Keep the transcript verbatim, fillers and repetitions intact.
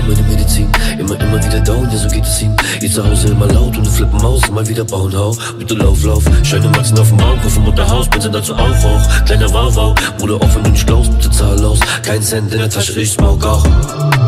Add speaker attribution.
Speaker 1: meine Medizin. Immer, immer wieder down, ja so geht es ihm. Ihr zu Hause immer laut und du flippen aus, mal wieder bauen, hau. Bitte lauf, lauf, Scheine wachsen auf dem Baum, kaufen Mutterhaus, bin dazu auch auch. Kleiner Wow, wow, Bruder, auch wenn du nicht glaubst, bitte zahl aus. Kein Cent in der Tasche, ich smoke auch.